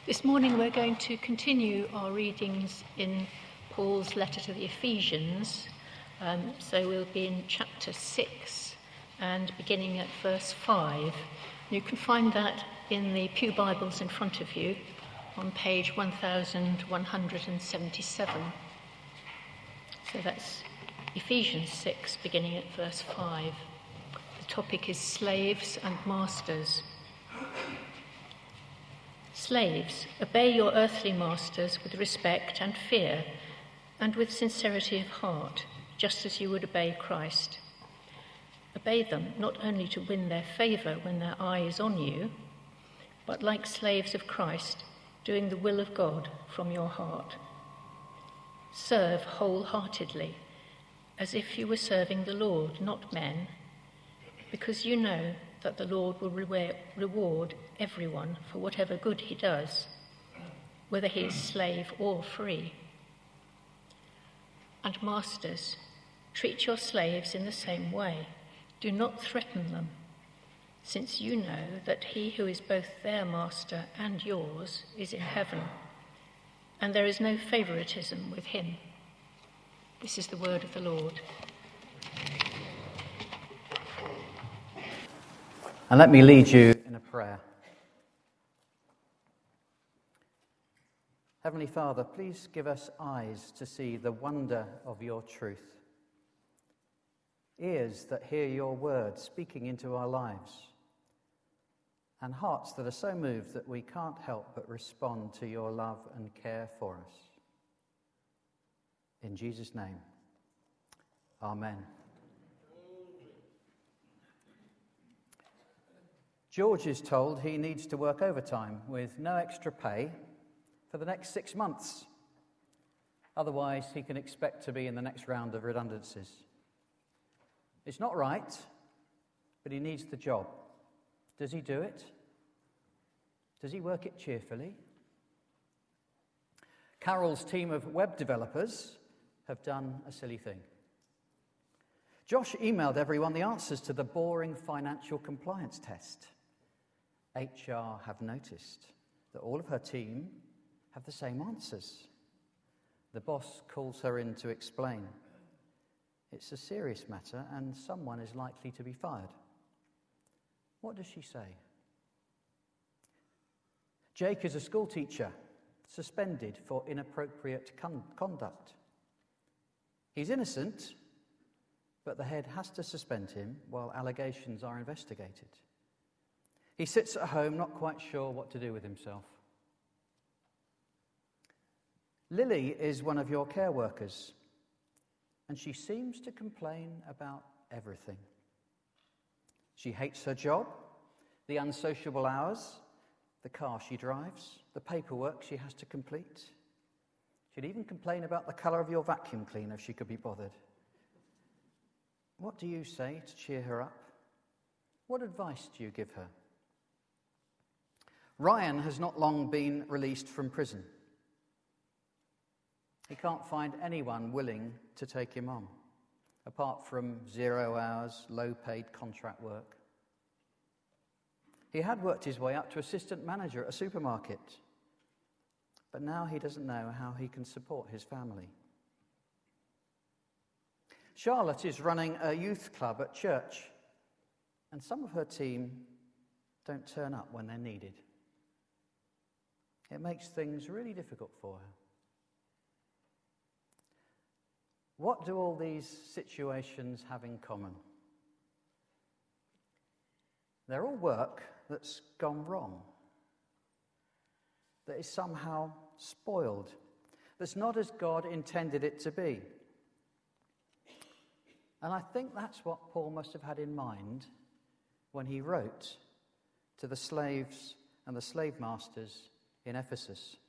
This morning we're going to continue our readings in Paul's letter to the Ephesians. So we'll be in chapter 6 and beginning at verse 5. You can find that in the Pew Bibles in front of you on page 1177. So that's Ephesians 6 beginning at verse 5. The topic is slaves and masters. Slaves, obey your earthly masters with respect and fear and with sincerity of heart, just as you would obey Christ. Obey them not only to win their favour when their eye is on you, but like slaves of Christ, doing the will of God from your heart. Serve wholeheartedly, as if you were serving the Lord, not men, because you know that the Lord will reward everyone for whatever good he does, whether he is slave or free. And masters, treat your slaves in the same way. Do not threaten them, since you know that he who is both their master and yours is in heaven, and there is no favoritism with him. This is the word of the Lord. And let me lead you in a prayer. Heavenly Father, please give us eyes to see the wonder of your truth, ears that hear your word speaking into our lives, and hearts that are so moved that we can't help but respond to your love and care for us. In Jesus' name, amen. George is told he needs to work overtime with no extra pay for the next 6 months. Otherwise, he can expect to be in the next round of redundancies. It's not right, but he needs the job. Does he do it? Does he work it cheerfully? Carol's team of web developers have done a silly thing. Josh emailed everyone the answers to the boring financial compliance test. HR have noticed that all of her team have the same answers. The boss calls her in to explain. It's a serious matter and someone is likely to be fired. What does she say? Jake is a school teacher, suspended for inappropriate conduct. He's innocent, but the head has to suspend him while allegations are investigated. He sits at home, not quite sure what to do with himself. Lily is one of your care workers, and she seems to complain about everything. She hates her job, the unsociable hours, the car she drives, the paperwork she has to complete. She'd even complain about the colour of your vacuum cleaner if she could be bothered. What do you say to cheer her up? What advice do you give her? Ryan has not long been released from prison. He can't find anyone willing to take him on, apart from 0 hours, low-paid contract work. He had worked his way up to assistant manager at a supermarket, but now he doesn't know how he can support his family. Charlotte is running a youth club at church, and some of her team don't turn up when they're needed. It makes things really difficult for her. What do all these situations have in common? They're all work that's gone wrong, that is somehow spoiled, that's not as God intended it to be. And I think that's what Paul must have had in mind when he wrote to the slaves and the slave masters in Ephesus.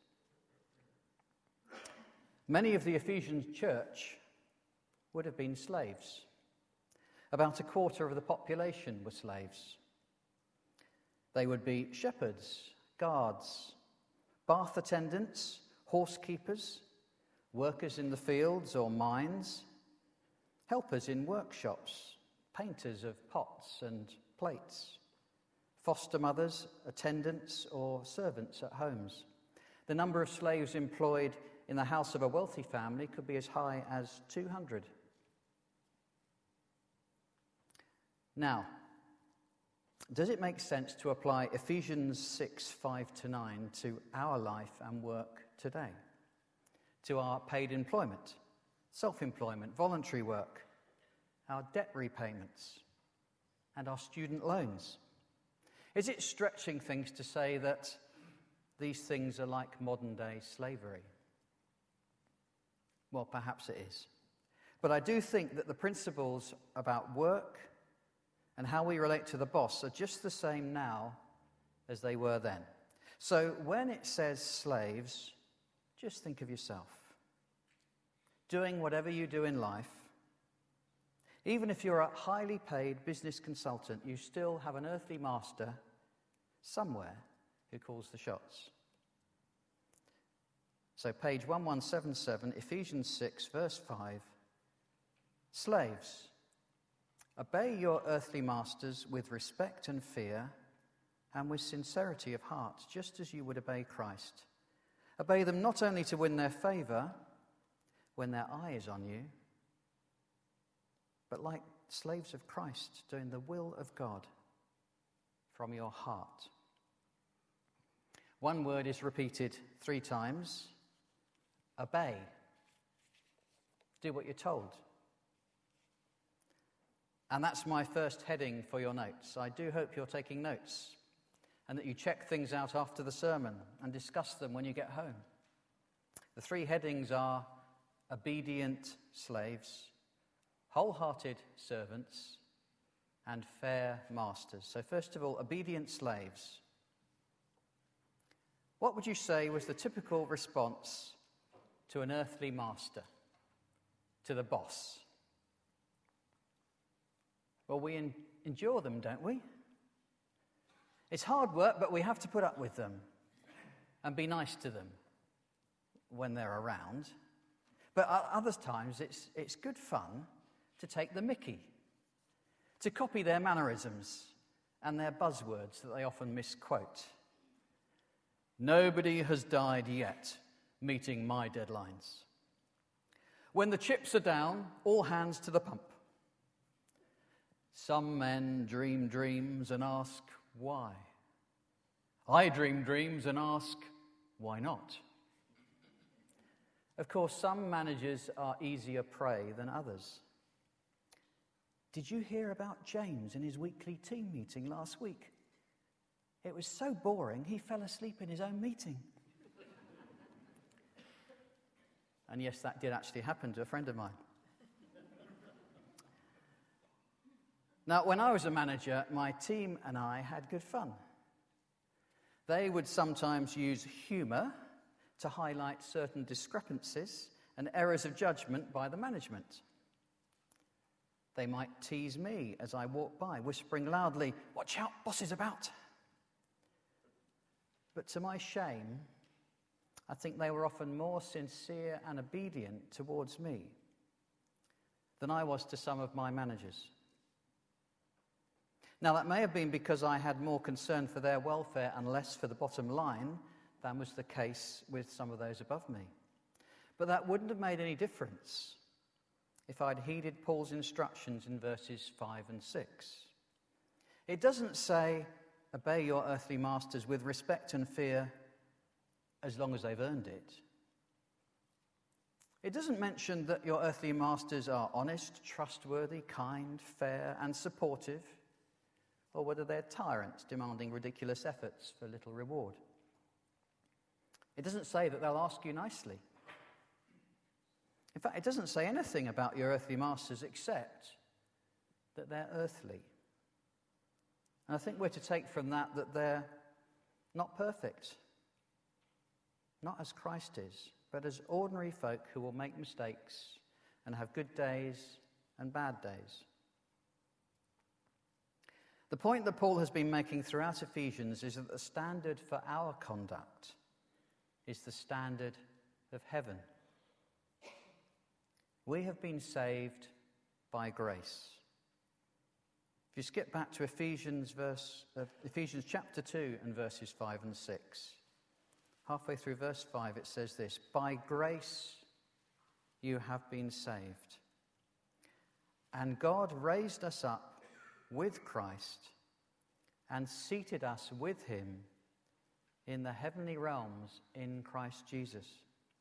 Many of the Ephesian church would have been slaves. About a quarter of the population were slaves. They would be shepherds, guards, bath attendants, horsekeepers, workers in the fields or mines, helpers in workshops, painters of pots and plates, foster mothers, attendants or servants at homes, The number of slaves employed in the house of a wealthy family could be as high as 200. Now, does it make sense to apply Ephesians 6, 5-9 to our life and work today? To our paid employment, self-employment, voluntary work, our debt repayments, and our student loans? Is it stretching things to say that these things are like modern-day slavery? Well, perhaps it is. But I do think that the principles about work and how we relate to the boss are just the same now as they were then. So when it says slaves, just think of yourself. Doing whatever you do in life, even if you're a highly paid business consultant, you still have an earthly master somewhere who calls the shots. So page 1177, Ephesians 6, verse 5. Slaves, obey your earthly masters with respect and fear and with sincerity of heart, just as you would obey Christ. Obey them not only to win their favour when their eye is on you, but like slaves of Christ, doing the will of God from your heart. One word is repeated 3 times. Obey. Do what you're told. And that's my first heading for your notes. I do hope you're taking notes and that you check things out after the sermon and discuss them when you get home. The 3 headings are obedient slaves, wholehearted servants, and fair masters. So first of all, obedient slaves. What would you say was the typical response to an earthly master, to the boss? Well, we endure them, don't we? It's hard work, but we have to put up with them and be nice to them when they're around. But other times it's good fun to take the mickey, to copy their mannerisms and their buzzwords that they often misquote. Nobody has died yet meeting my deadlines. When the chips are down, all hands to the pump. Some men dream dreams and ask why. I dream dreams and ask why not. Of course, some managers are easier prey than others. Did you hear about James in his weekly team meeting last week? It was so boring, he fell asleep in his own meeting. And yes, that did actually happen to a friend of mine. Now, when I was a manager, my team and I had good fun. They would sometimes use humour to highlight certain discrepancies and errors of judgment by the management. They might tease me as I walked by, whispering loudly, "Watch out, boss is about." But to my shame, I think they were often more sincere and obedient towards me than I was to some of my managers. Now, that may have been because I had more concern for their welfare and less for the bottom line than was the case with some of those above me. But that wouldn't have made any difference if I'd heeded Paul's instructions in verses 5 and 6. It doesn't say, obey your earthly masters with respect and fear as long as they've earned it. It doesn't mention that your earthly masters are honest, trustworthy, kind, fair, and supportive, or whether they're tyrants demanding ridiculous efforts for little reward. It doesn't say that they'll ask you nicely. In fact, it doesn't say anything about your earthly masters except that they're earthly. And I think we're to take from that they're not perfect, not as Christ is, but as ordinary folk who will make mistakes and have good days and bad days. The point that Paul has been making throughout Ephesians is that the standard for our conduct is the standard of heaven. We have been saved by grace. If you skip back to Ephesians chapter 2 and verses 5 and 6, halfway through verse 5, it says this: "By grace you have been saved. And God raised us up with Christ and seated us with him in the heavenly realms in Christ Jesus."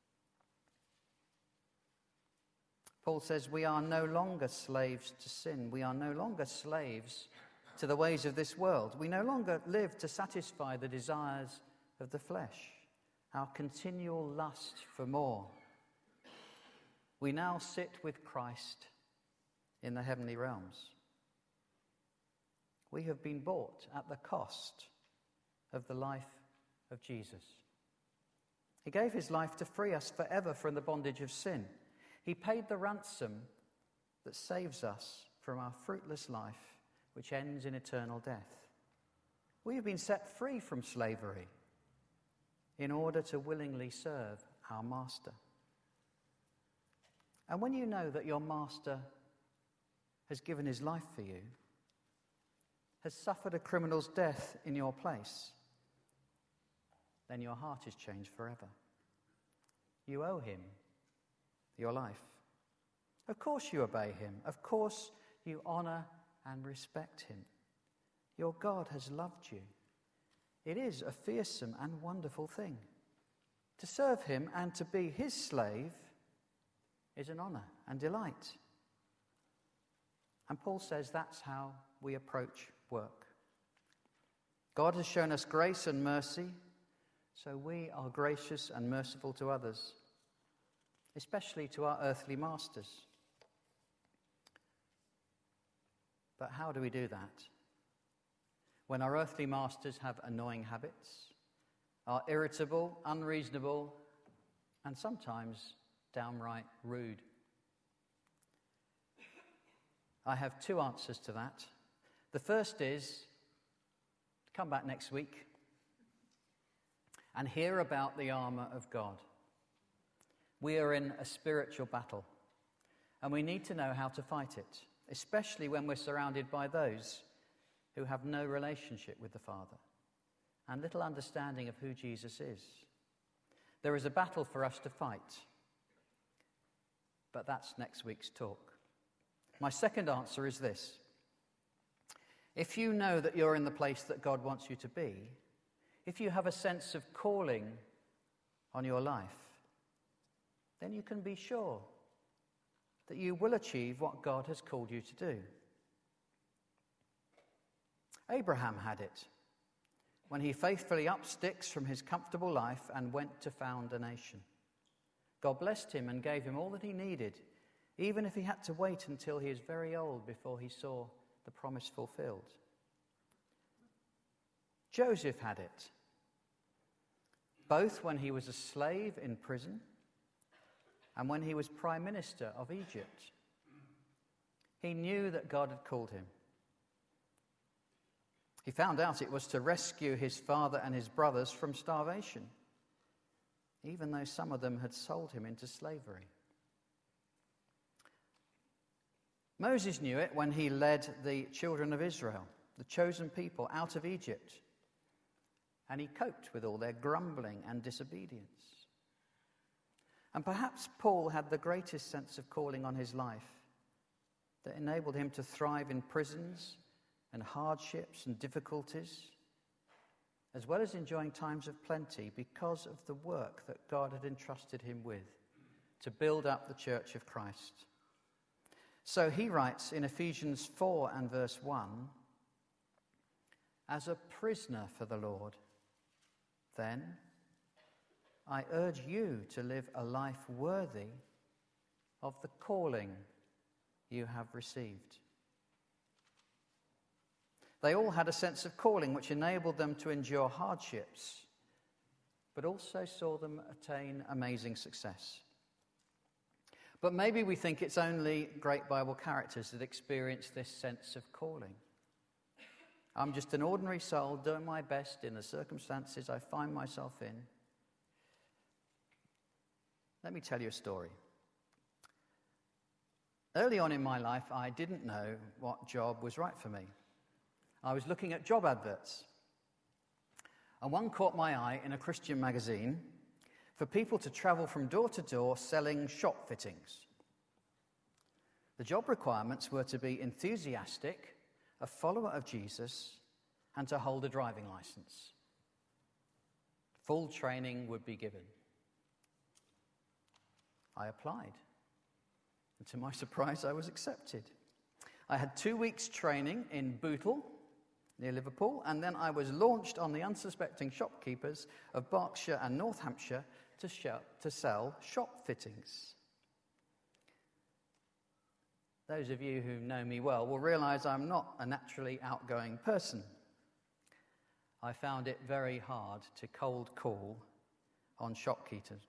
Paul says we are no longer slaves to sin. We are no longer slaves to the ways of this world. We no longer live to satisfy the desires of the flesh, our continual lust for more. We now sit with Christ in the heavenly realms. We have been bought at the cost of the life of Jesus. He gave his life to free us forever from the bondage of sin. He paid the ransom that saves us from our fruitless life, which ends in eternal death. We have been set free from slavery in order to willingly serve our master. And when you know that your master has given his life for you, has suffered a criminal's death in your place, then your heart is changed forever. You owe him your life. Of course you obey him. Of course you honour and respect him. Your God has loved you. It is a fearsome and wonderful thing. To serve him and to be his slave is an honour and delight. And Paul says that's how we approach work. God has shown us grace and mercy, so we are gracious and merciful to others, especially to our earthly masters. But how do we do that? When our earthly masters have annoying habits, are irritable, unreasonable, and sometimes downright rude. I have two answers to that. The first is, come back next week and hear about the armour of God. We are in a spiritual battle, and we need to know how to fight it, especially when we're surrounded by those who have no relationship with the Father and little understanding of who Jesus is. There is a battle for us to fight, but that's next week's talk. My second answer is this: if you know that you're in the place that God wants you to be, if you have a sense of calling on your life, then you can be sure that you will achieve what God has called you to do. Abraham had it when he faithfully upped sticks from his comfortable life and went to found a nation. God blessed him and gave him all that he needed, even if he had to wait until he was very old before he saw the promise fulfilled. Joseph had it, both when he was a slave in prison and when he was Prime Minister of Egypt. He knew that God had called him. He found out it was to rescue his father and his brothers from starvation, even though some of them had sold him into slavery. Moses knew it when he led the children of Israel, the chosen people, out of Egypt, and he coped with all their grumbling and disobedience. And perhaps Paul had the greatest sense of calling on his life that enabled him to thrive in prisons and hardships and difficulties, as well as enjoying times of plenty because of the work that God had entrusted him with to build up the church of Christ. So he writes in Ephesians 4 and verse 1, "As a prisoner for the Lord, then I urge you to live a life worthy of the calling you have received." They all had a sense of calling which enabled them to endure hardships, but also saw them attain amazing success. But maybe we think it's only great Bible characters that experience this sense of calling. I'm just an ordinary soul doing my best in the circumstances I find myself in. Let me tell you a story. Early on in my life, I didn't know what job was right for me. I was looking at job adverts. And one caught my eye in a Christian magazine for people to travel from door to door selling shop fittings. The job requirements were to be enthusiastic, a follower of Jesus, and to hold a driving license. Full training would be given. I applied, and to my surprise, I was accepted. I had 2 weeks training in Bootle, near Liverpool, and then I was launched on the unsuspecting shopkeepers of Berkshire and North Hampshire to sell shop fittings. Those of you who know me well will realise I'm not a naturally outgoing person. I found it very hard to cold call on shopkeepers.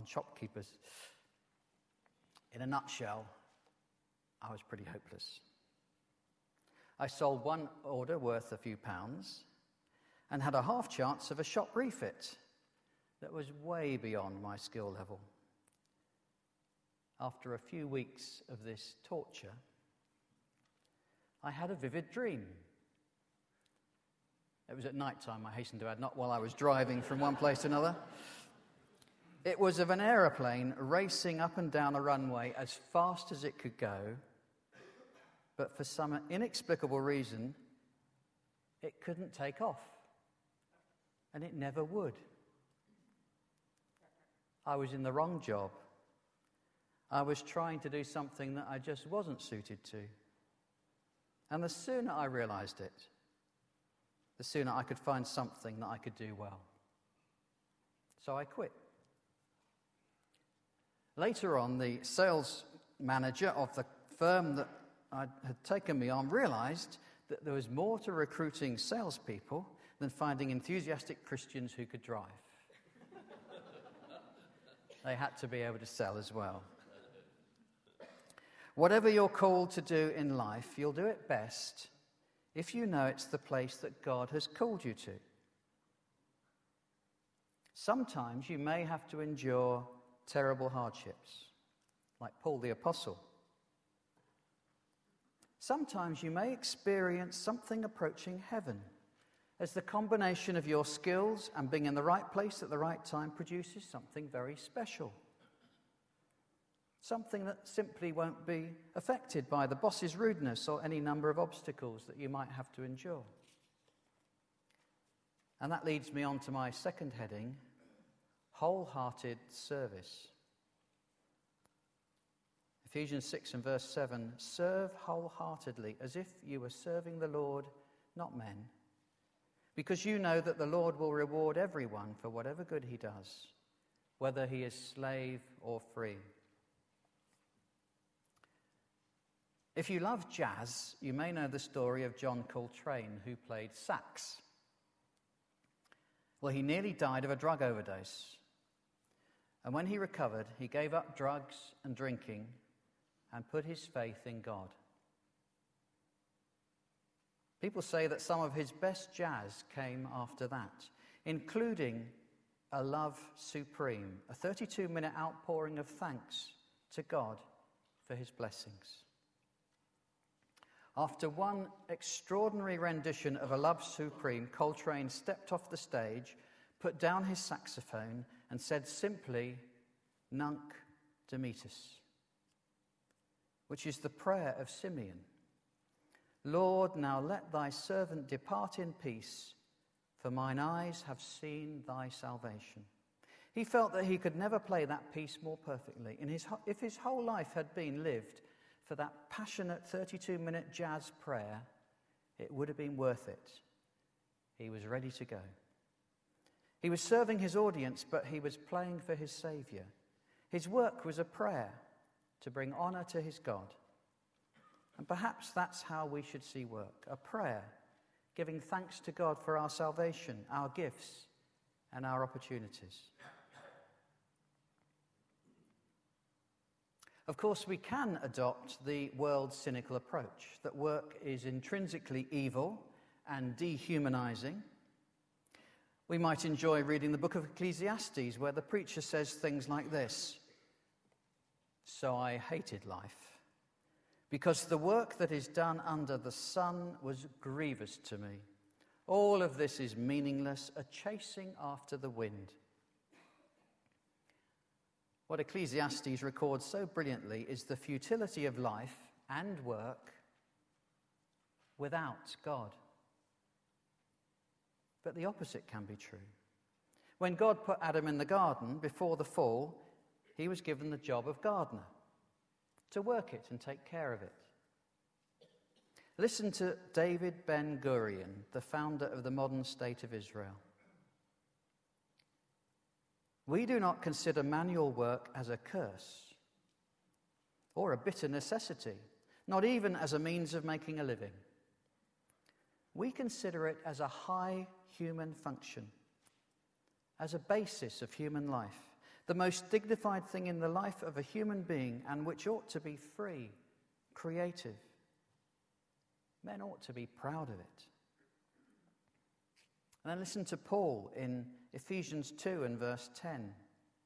In a nutshell, I was pretty hopeless. I sold one order worth a few pounds and had a half chance of a shop refit that was way beyond my skill level. After a few weeks of this torture, I had a vivid dream. It was at night time, I hasten to add, not while I was driving from one place to another. It was of an aeroplane racing up and down a runway as fast as it could go, but for some inexplicable reason, it couldn't take off, and it never would. I was in the wrong job. I was trying to do something that I just wasn't suited to. And the sooner I realized it, the sooner I could find something that I could do well. So I quit. Later on, the sales manager of the firm that had taken me on realized that there was more to recruiting salespeople than finding enthusiastic Christians who could drive. They had to be able to sell as well. Whatever you're called to do in life, you'll do it best if you know it's the place that God has called you to. Sometimes you may have to endure terrible hardships, like Paul the Apostle. Sometimes you may experience something approaching heaven, as the combination of your skills and being in the right place at the right time produces something very special. Something that simply won't be affected by the boss's rudeness or any number of obstacles that you might have to endure. And that leads me on to my second heading, wholehearted service. Ephesians 6 and verse 7, serve wholeheartedly as if you were serving the Lord, not men, because you know that the Lord will reward everyone for whatever good he does, whether he is slave or free. If you love jazz, you may know the story of John Coltrane, who played sax. Well, he nearly died of a drug overdose. And when he recovered, he gave up drugs and drinking and put his faith in God. People say that some of his best jazz came after that, including A Love Supreme, a 32-minute outpouring of thanks to God for his blessings. After one extraordinary rendition of A Love Supreme, Coltrane stepped off the stage, put down his saxophone, and said simply, Nunc Dimittis, which is the prayer of Simeon. Lord, now let thy servant depart in peace, for mine eyes have seen thy salvation. He felt that he could never play that piece more perfectly. If his whole life had been lived for that passionate 32-minute jazz prayer, it would have been worth it. He was ready to go. He was serving his audience, but he was playing for his Saviour. His work was a prayer to bring honour to his God. And perhaps that's how we should see work, a prayer, giving thanks to God for our salvation, our gifts, and our opportunities. Of course, we can adopt the world's cynical approach, that work is intrinsically evil and dehumanizing. We might enjoy reading the book of Ecclesiastes, where the preacher says things like this, so I hated life, because the work that is done under the sun was grievous to me. All of this is meaningless, a chasing after the wind. What Ecclesiastes records so brilliantly is the futility of life and work without God. But the opposite can be true. When God put Adam in the garden before the fall, he was given the job of gardener, to work it and take care of it. Listen to David Ben-Gurion, the founder of the modern state of Israel. We do not consider manual work as a curse or a bitter necessity, not even as a means of making a living. We consider it as a high human function, as a basis of human life, the most dignified thing in the life of a human being, and which ought to be free, creative. Men ought to be proud of it. And then listen to Paul in Ephesians 2 and verse 10.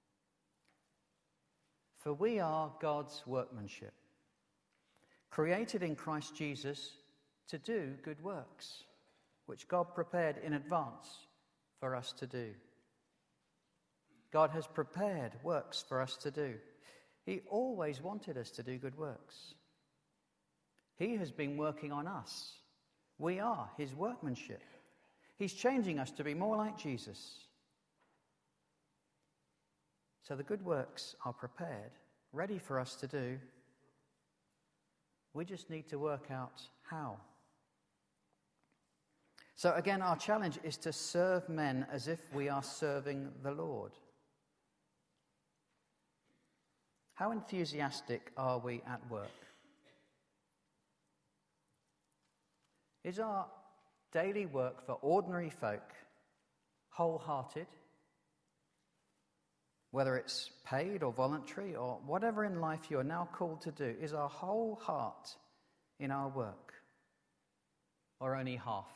For we are God's workmanship, created in Christ Jesus to do good works, which God prepared in advance for us to do. God has prepared works for us to do. He always wanted us to do good works. He has been working on us. We are his workmanship. He's changing us to be more like Jesus. So the good works are prepared, ready for us to do. We just need to work out how. So again, our challenge is to serve men as if we are serving the Lord. How enthusiastic are we at work? Is our daily work for ordinary folk wholehearted? Whether it's paid or voluntary or whatever in life you are now called to do, is our whole heart in our work? Or only half?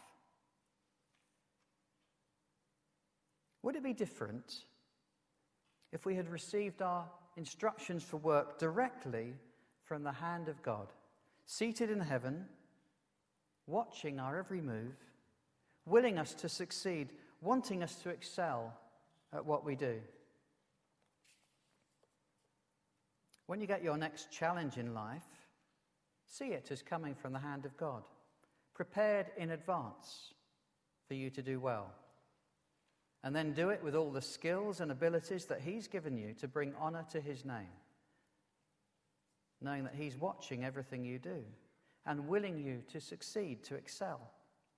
Would it be different if we had received our instructions for work directly from the hand of God, seated in heaven, watching our every move, willing us to succeed, wanting us to excel at what we do? When you get your next challenge in life, see it as coming from the hand of God, prepared in advance for you to do well. And then do it with all the skills and abilities that he's given you to bring honour to his name, knowing that he's watching everything you do and willing you to succeed, to excel.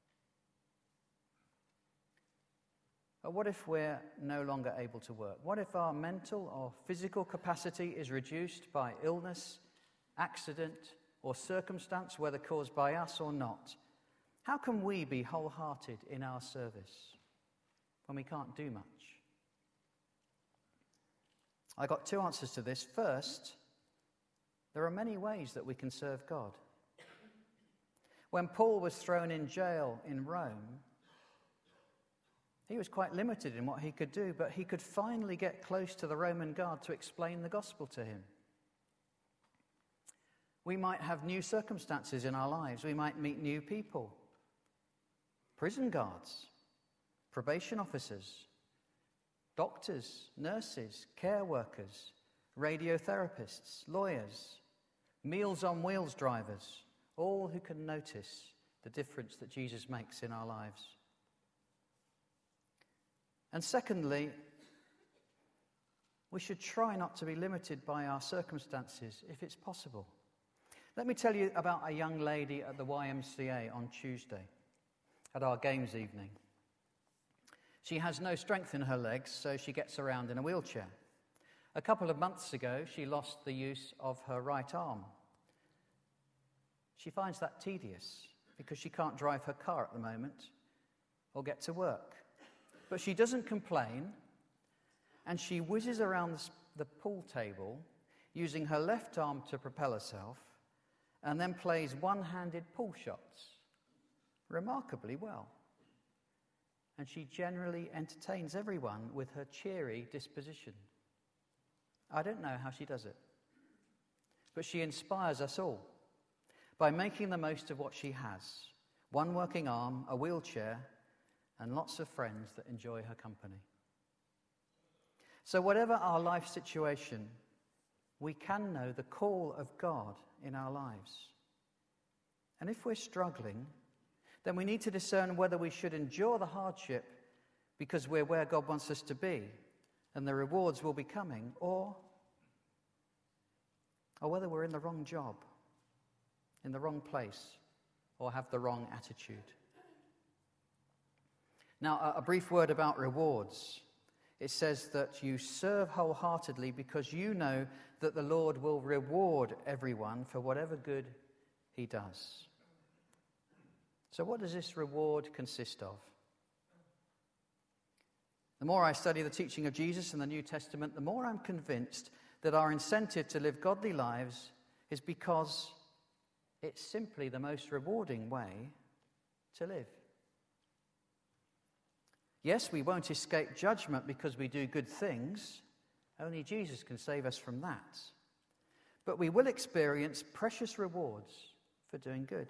But what if we're no longer able to work? What if our mental or physical capacity is reduced by illness, accident, or circumstance, whether caused by us or not? How can we be wholehearted in our service when we can't do much? I got two answers to this. First, there are many ways that we can serve God. When Paul was thrown in jail in Rome, he was quite limited in what he could do, but he could finally get close to the Roman guard to explain the gospel to him. We might have new circumstances in our lives. We might meet new people. Prison guards, probation officers, doctors, nurses, care workers, radiotherapists, lawyers, Meals on Wheels drivers, all who can notice the difference that Jesus makes in our lives. And secondly, we should try not to be limited by our circumstances if it's possible. Let me tell you about a young lady at the YMCA on Tuesday at our games evening. She has no strength in her legs, so she gets around in a wheelchair. A couple of months ago, she lost the use of her right arm. She finds that tedious because she can't drive her car at the moment or get to work. But she doesn't complain, and she whizzes around the pool table using her left arm to propel herself, and then plays one-handed pool shots remarkably well. And she generally entertains everyone with her cheery disposition. I don't know how she does it, but she inspires us all by making the most of what she has: one working arm, a wheelchair, and lots of friends that enjoy her company. So whatever our life situation, we can know the call of God in our lives. And if we're struggling, then we need to discern whether we should endure the hardship because we're where God wants us to be and the rewards will be coming, or whether we're in the wrong job, in the wrong place, or have the wrong attitude. Now, a brief word about rewards. It says that you serve wholeheartedly because you know that the Lord will reward everyone for whatever good he does. So what does this reward consist of? The more I study the teaching of Jesus in the New Testament, the more I'm convinced that our incentive to live godly lives is because it's simply the most rewarding way to live. Yes, we won't escape judgment because we do good things. Only Jesus can save us from that. But we will experience precious rewards for doing good,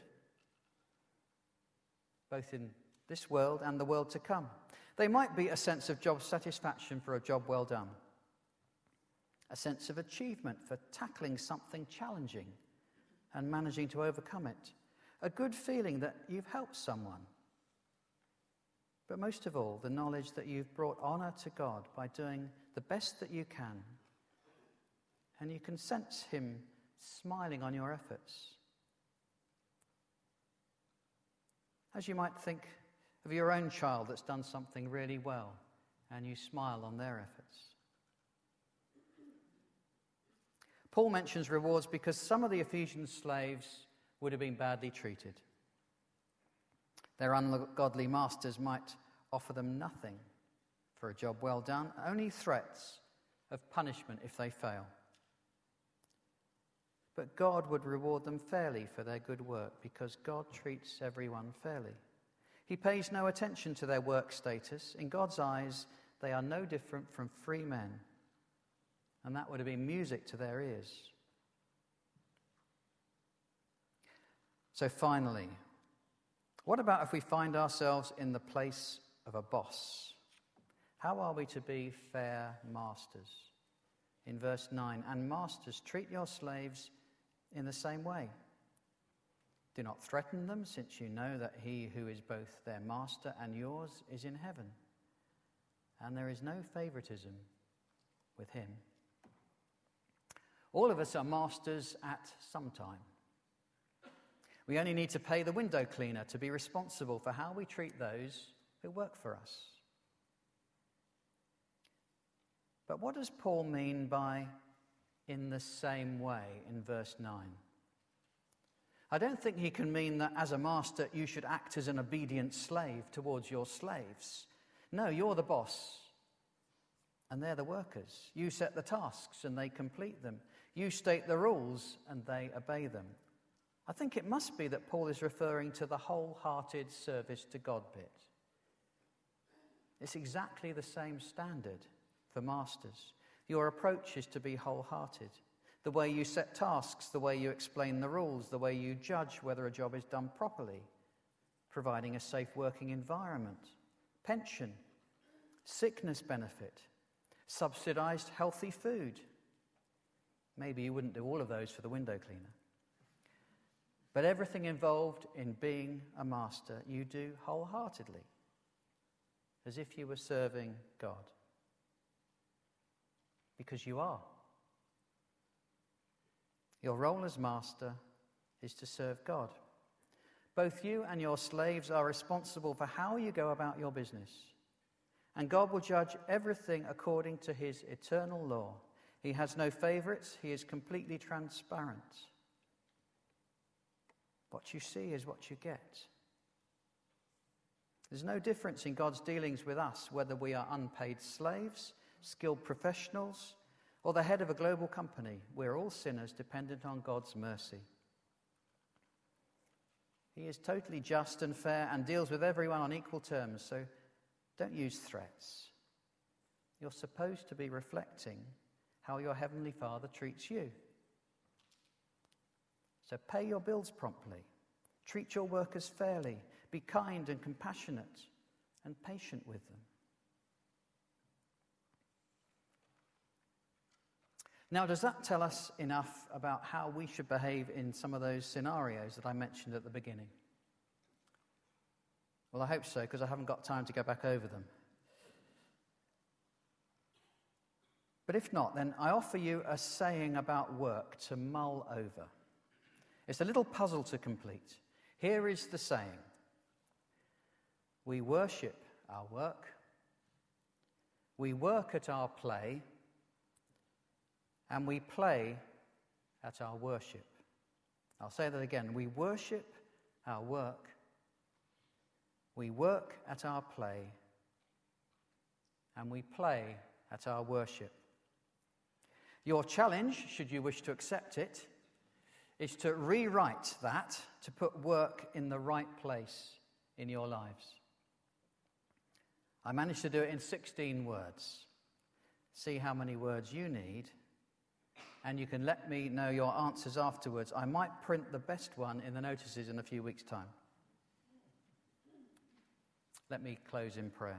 both in this world and the world to come. They might be a sense of job satisfaction for a job well done, a sense of achievement for tackling something challenging and managing to overcome it, a good feeling that you've helped someone. But most of all, the knowledge that you've brought honour to God by doing the best that you can, and you can sense him smiling on your efforts. As you might think of your own child that's done something really well, and you smile on their efforts. Paul mentions rewards because some of the Ephesian slaves would have been badly treated. Their ungodly masters might offer them nothing for a job well done, only threats of punishment if they fail. But God would reward them fairly for their good work because God treats everyone fairly. He pays no attention to their work status. In God's eyes, they are no different from free men. And that would have been music to their ears. So finally, what about if we find ourselves in the place of a boss? How are we to be fair masters? In verse 9, and masters, treat your slaves in the same way. Do not threaten them, since you know that he who is both their master and yours is in heaven, and there is no favoritism with him. All of us are masters at some time. We only need to pay the window cleaner to be responsible for how we treat those who work for us. But what does Paul mean by in the same way in verse 9? I don't think he can mean that as a master you should act as an obedient slave towards your slaves. No, you're the boss and they're the workers. You set the tasks and they complete them. You state the rules and they obey them. I think it must be that Paul is referring to the wholehearted service to God bit. It's exactly the same standard for masters. Your approach is to be wholehearted. The way you set tasks, the way you explain the rules, the way you judge whether a job is done properly, providing a safe working environment, pension, sickness benefit, subsidized healthy food. Maybe you wouldn't do all of those for the window cleaner. But everything involved in being a master, you do wholeheartedly, as if you were serving God. Because you are. Your role as master is to serve God. Both you and your slaves are responsible for how you go about your business. And God will judge everything according to his eternal law. He has no favorites. He is completely transparent. What you see is what you get. There's no difference in God's dealings with us, whether we are unpaid slaves, skilled professionals, or the head of a global company. We're all sinners dependent on God's mercy. He is totally just and fair and deals with everyone on equal terms, so don't use threats. You're supposed to be reflecting how your Heavenly Father treats you. So pay your bills promptly, treat your workers fairly, be kind and compassionate, and patient with them. Now, does that tell us enough about how we should behave in some of those scenarios that I mentioned at the beginning? Well, I hope so, because I haven't got time to go back over them. But if not, then I offer you a saying about work to mull over. It's a little puzzle to complete. Here is the saying: we worship our work, we work at our play, and we play at our worship. I'll say that again. We worship our work, we work at our play, and we play at our worship. Your challenge, should you wish to accept it, is to rewrite that, to put work in the right place in your lives. I managed to do it in 16 words. See how many words you need, and you can let me know your answers afterwards. I might print the best one in the notices in a few weeks' time. Let me close in prayer.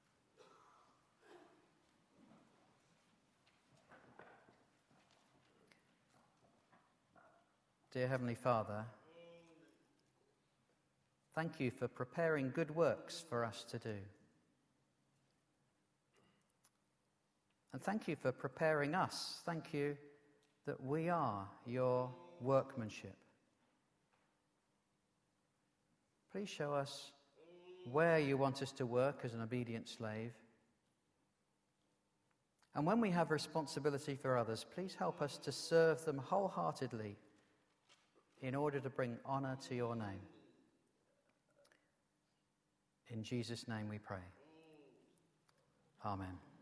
Dear Heavenly Father, thank you for preparing good works for us to do. And thank you for preparing us. Thank you that we are your workmanship. Please show us where you want us to work as an obedient slave. And when we have responsibility for others, please help us to serve them wholeheartedly in order to bring honour to your name. In Jesus' name we pray. Amen.